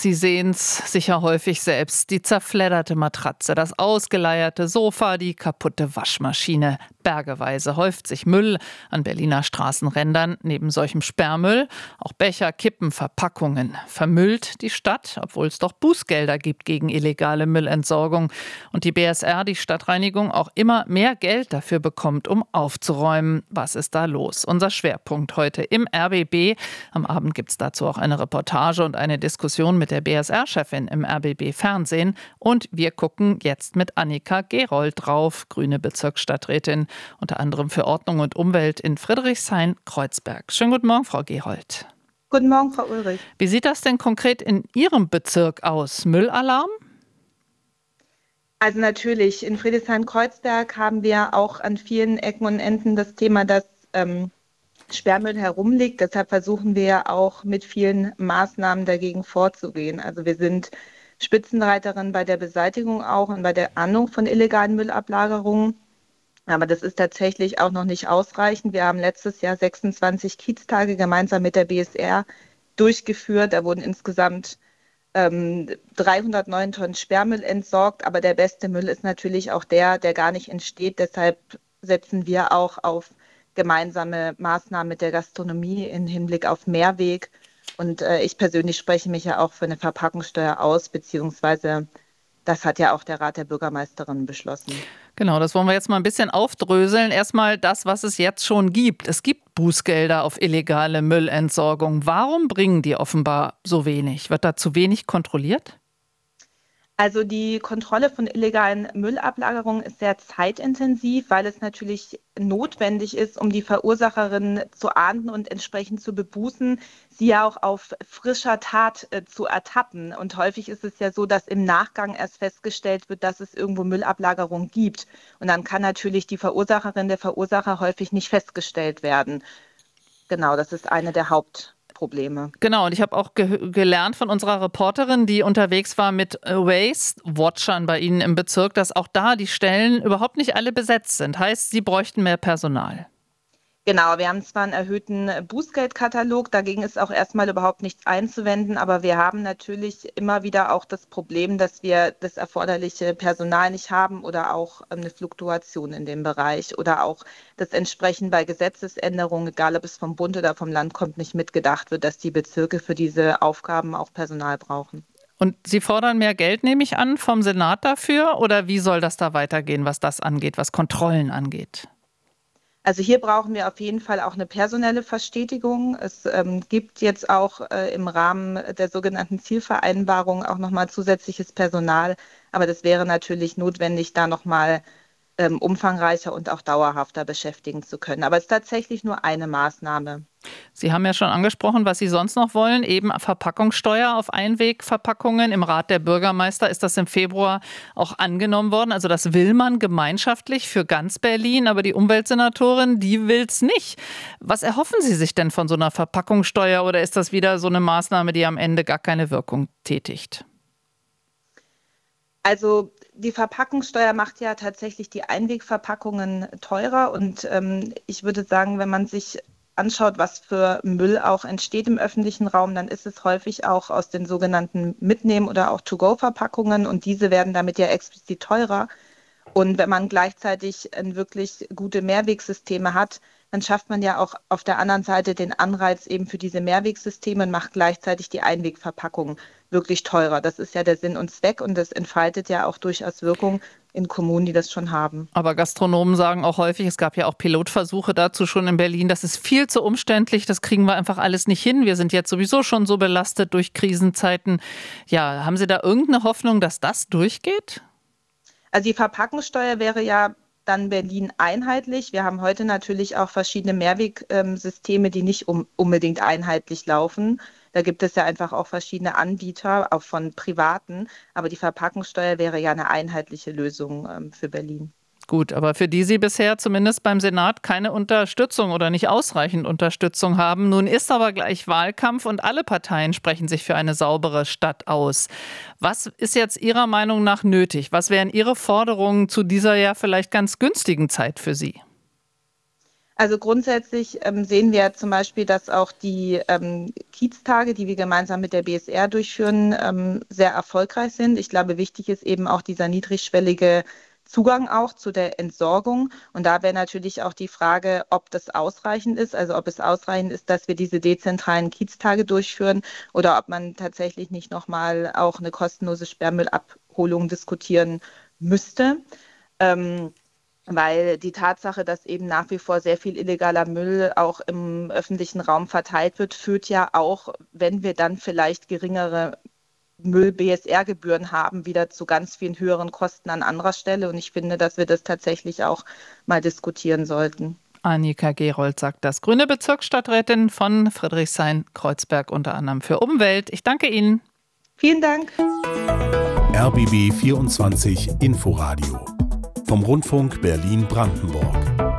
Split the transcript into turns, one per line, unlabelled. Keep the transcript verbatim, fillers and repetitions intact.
Sie sehen's sicher häufig selbst. Die zerfledderte Matratze, das ausgeleierte Sofa, die kaputte Waschmaschine. Bergeweise häuft sich Müll an Berliner Straßenrändern neben solchem Sperrmüll. Auch Becher, Kippen, Verpackungen. Vermüllt die Stadt, obwohl es doch Bußgelder gibt gegen illegale Müllentsorgung. Und die B S R, die Stadtreinigung, auch immer mehr Geld dafür bekommt, um aufzuräumen. Was ist da los? Unser Schwerpunkt heute im R B B. Am Abend gibt es dazu auch eine Reportage und eine Diskussion mit der B S R-Chefin im R B B Fernsehen. Und wir gucken jetzt mit Annika Gerold drauf, grüne Bezirksstadträtin, unter anderem für Ordnung und Umwelt in Friedrichshain-Kreuzberg. Schönen guten Morgen, Frau Gerold.
Guten Morgen, Frau Ulrich.
Wie sieht das denn konkret in Ihrem Bezirk aus? Müllalarm?
Also natürlich, in Friedrichshain-Kreuzberg haben wir auch an vielen Ecken und Enden das Thema, dass ähm, Sperrmüll herumliegt. Deshalb versuchen wir auch mit vielen Maßnahmen dagegen vorzugehen. Also wir sind Spitzenreiterin bei der Beseitigung auch und bei der Ahndung von illegalen Müllablagerungen. Aber das ist tatsächlich auch noch nicht ausreichend. Wir haben letztes Jahr sechsundzwanzig Kieztage gemeinsam mit der B S R durchgeführt. Da wurden insgesamt ähm, dreihundertneun Tonnen Sperrmüll entsorgt. Aber der beste Müll ist natürlich auch der, der gar nicht entsteht. Deshalb setzen wir auch auf gemeinsame Maßnahmen mit der Gastronomie im Hinblick auf Mehrweg. Und äh, ich persönlich spreche mich ja auch für eine Verpackungssteuer aus, beziehungsweise das hat ja auch der Rat der Bürgermeisterin beschlossen.
Genau, das wollen wir jetzt mal ein bisschen aufdröseln. Erstmal das, was es jetzt schon gibt. Es gibt Bußgelder auf illegale Müllentsorgung. Warum bringen die offenbar so wenig? Wird da zu wenig kontrolliert?
Also die Kontrolle von illegalen Müllablagerungen ist sehr zeitintensiv, weil es natürlich notwendig ist, um die Verursacherin zu ahnden und entsprechend zu bebußen, sie ja auch auf frischer Tat äh, zu ertappen. Und häufig ist es ja so, dass im Nachgang erst festgestellt wird, dass es irgendwo Müllablagerungen gibt. Und dann kann natürlich die Verursacherin, der Verursacher häufig nicht festgestellt werden. Genau, das ist eine der Haupt Probleme.
Genau, und ich habe auch ge- gelernt von unserer Reporterin, die unterwegs war mit Waste-Watchern bei Ihnen im Bezirk, dass auch da die Stellen überhaupt nicht alle besetzt sind. Heißt, Sie bräuchten mehr Personal.
Genau, wir haben zwar einen erhöhten Bußgeldkatalog, dagegen ist auch erstmal überhaupt nichts einzuwenden, aber wir haben natürlich immer wieder auch das Problem, dass wir das erforderliche Personal nicht haben oder auch eine Fluktuation in dem Bereich oder auch das entsprechend bei Gesetzesänderungen, egal ob es vom Bund oder vom Land kommt, nicht mitgedacht wird, dass die Bezirke für diese Aufgaben auch Personal brauchen.
Und Sie fordern mehr Geld, nehme ich an, vom Senat dafür? Oder wie soll das da weitergehen, was das angeht, was Kontrollen angeht?
Also hier brauchen wir auf jeden Fall auch eine personelle Verstetigung. Es ähm, gibt jetzt auch äh, im Rahmen der sogenannten Zielvereinbarung auch nochmal zusätzliches Personal. Aber das wäre natürlich notwendig, da nochmal ähm, umfangreicher und auch dauerhafter beschäftigen zu können. Aber es ist tatsächlich nur eine Maßnahme.
Sie haben ja schon angesprochen, was Sie sonst noch wollen, eben Verpackungssteuer auf Einwegverpackungen. Im Rat der Bürgermeister ist das im Februar auch angenommen worden. Also das will man gemeinschaftlich für ganz Berlin, aber die Umweltsenatorin, die will es nicht. Was erhoffen Sie sich denn von so einer Verpackungssteuer oder ist das wieder so eine Maßnahme, die am Ende gar keine Wirkung tätigt?
Also die Verpackungssteuer macht ja tatsächlich die Einwegverpackungen teurer und ähm, ich würde sagen, wenn man sich anschaut, was für Müll auch entsteht im öffentlichen Raum, dann ist es häufig auch aus den sogenannten Mitnehmen- oder auch To-Go-Verpackungen und diese werden damit ja explizit teurer. Und wenn man gleichzeitig ein wirklich gute Mehrwegsysteme hat, dann schafft man ja auch auf der anderen Seite den Anreiz eben für diese Mehrwegsysteme und macht gleichzeitig die Einwegverpackung wirklich teurer. Das ist ja der Sinn und Zweck und das entfaltet ja auch durchaus Wirkung in Kommunen, die das schon haben.
Aber Gastronomen sagen auch häufig, es gab ja auch Pilotversuche dazu schon in Berlin, das ist viel zu umständlich, das kriegen wir einfach alles nicht hin. Wir sind jetzt sowieso schon so belastet durch Krisenzeiten. Ja, haben Sie da irgendeine Hoffnung, dass das durchgeht?
Also die Verpackungssteuer wäre ja dann Berlin einheitlich. Wir haben heute natürlich auch verschiedene Mehrwegsysteme, die nicht um, unbedingt einheitlich laufen. Da gibt es ja einfach auch verschiedene Anbieter, auch von Privaten. Aber die Verpackungssteuer wäre ja eine einheitliche Lösung ähm, für Berlin.
Gut, aber für die Sie bisher zumindest beim Senat keine Unterstützung oder nicht ausreichend Unterstützung haben. Nun ist aber gleich Wahlkampf und alle Parteien sprechen sich für eine saubere Stadt aus. Was ist jetzt Ihrer Meinung nach nötig? Was wären Ihre Forderungen zu dieser ja vielleicht ganz günstigen Zeit für Sie?
Also grundsätzlich ähm, sehen wir zum Beispiel, dass auch die ähm, Kieztage, die wir gemeinsam mit der B S R durchführen, ähm, sehr erfolgreich sind. Ich glaube, wichtig ist eben auch dieser niedrigschwellige Zugang auch zu der Entsorgung. Und da wäre natürlich auch die Frage, ob das ausreichend ist, also ob es ausreichend ist, dass wir diese dezentralen Kieztage durchführen oder ob man tatsächlich nicht nochmal auch eine kostenlose Sperrmüllabholung diskutieren müsste. Ähm, Weil die Tatsache, dass eben nach wie vor sehr viel illegaler Müll auch im öffentlichen Raum verteilt wird, führt ja auch, wenn wir dann vielleicht geringere Müll-B S R-Gebühren haben, wieder zu ganz vielen höheren Kosten an anderer Stelle. Und ich finde, dass wir das tatsächlich auch mal diskutieren sollten.
Annika Gerold sagt das. Grüne Bezirksstadträtin von Friedrichshain-Kreuzberg, unter anderem für Umwelt. Ich danke Ihnen.
Vielen Dank.
R B B vierundzwanzig Inforadio vom Rundfunk Berlin-Brandenburg.